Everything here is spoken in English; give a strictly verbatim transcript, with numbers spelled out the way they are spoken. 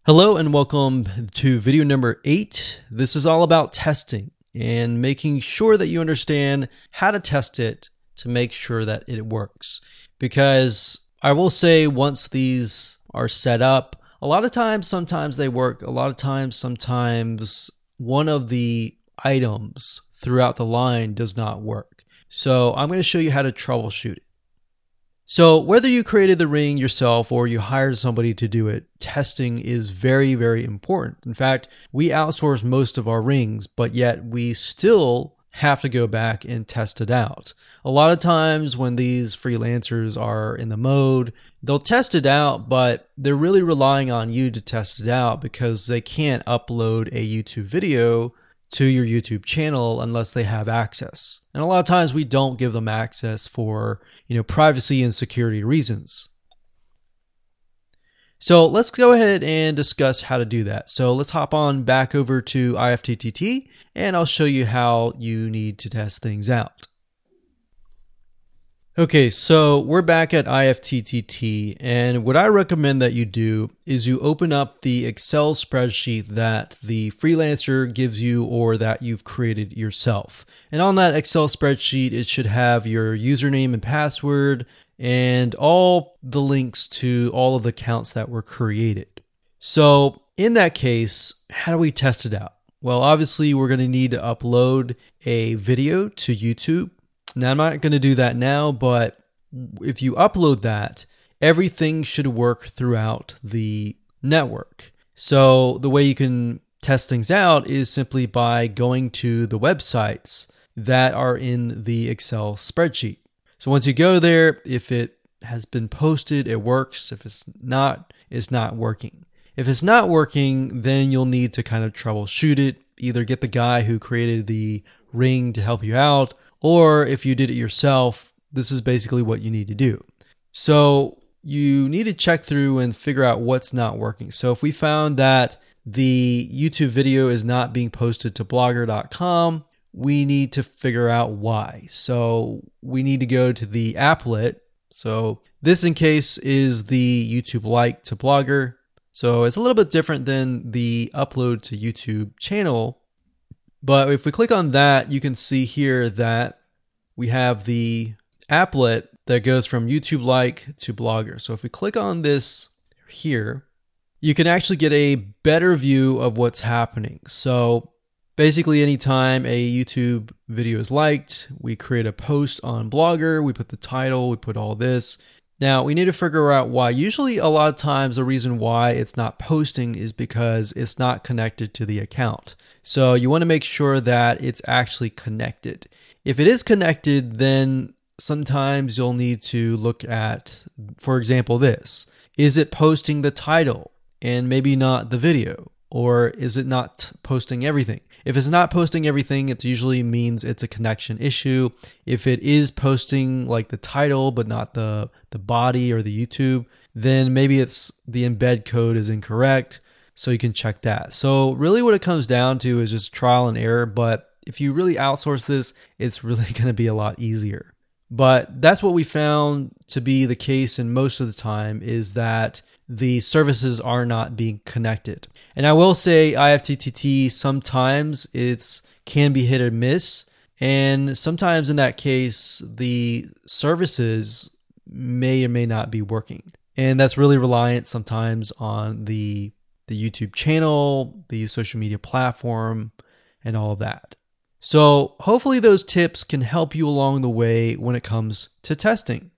Hello and welcome to video number eight. This is all about testing and making sure that you understand how to test it to make sure that it works. Because I will say once these are set up, a lot of times, sometimes they work. A lot of times, sometimes one of the items throughout the line does not work. So I'm going to show you how to troubleshoot it. So whether you created the ring yourself or you hired somebody to do it, testing is very, very important. In fact, we outsource most of our rings, but yet we still have to go back and test it out. A lot of times when these freelancers are in the mode, they'll test it out, but they're really relying on you to test it out because they can't upload a YouTube video to your YouTube channel unless they have access. And a lot of times we don't give them access for, you know, privacy and security reasons. So let's go ahead and discuss how to do that. So let's hop on back over to I F T T T and I'll show you how you need to test things out. Okay, so we're back at I F T T T, and what I recommend that you do is you open up the Excel spreadsheet that the freelancer gives you or that you've created yourself. And on that Excel spreadsheet, it should have your username and password and all the links to all of the accounts that were created. So in that case, how do we test it out? Well, obviously we're going to need to upload a video to YouTube. Now, I'm not going to do that now, but if you upload that, everything should work throughout the network. So the way you can test things out is simply by going to the websites that are in the Excel spreadsheet. So once you go there, if it has been posted, it works. If it's not, it's not working. If it's not working, then you'll need to kind of troubleshoot it. Either get the guy who created the ring to help you out, or if you did it yourself, this is basically what you need to do. So you need to check through and figure out what's not working. So if we found that the YouTube video is not being posted to blogger dot com, we need to figure out why. So we need to go to the applet. So this in case is the YouTube like to Blogger. So it's a little bit different than the upload to YouTube channel. But if we click on that, you can see here that we have the applet that goes from YouTube like to Blogger. So if we click on this here, you can actually get a better view of what's happening. So basically anytime a YouTube video is liked, we create a post on Blogger, we put the title, we put all this. Now we need to figure out why. Usually a lot of times the reason why it's not posting is because it's not connected to the account. So you want to make sure that it's actually connected. If it is connected, then sometimes you'll need to look at, for example, this. Is it posting the title and maybe not the video? Or is it not posting everything? If it's not posting everything, it usually means it's a connection issue. If it is posting like the title, but not the, the body or the YouTube, then maybe it's the embed code is incorrect. So you can check that. So really what it comes down to is just trial and error. But if you really outsource this, it's really going to be a lot easier. But that's what we found to be the case in most of the time, is that the services are not being connected. And I will say I F T T T, sometimes it's can be hit or miss. And sometimes in that case, the services may or may not be working. And that's really reliant sometimes on the, the YouTube channel, the social media platform, and all of that. So hopefully those tips can help you along the way when it comes to testing.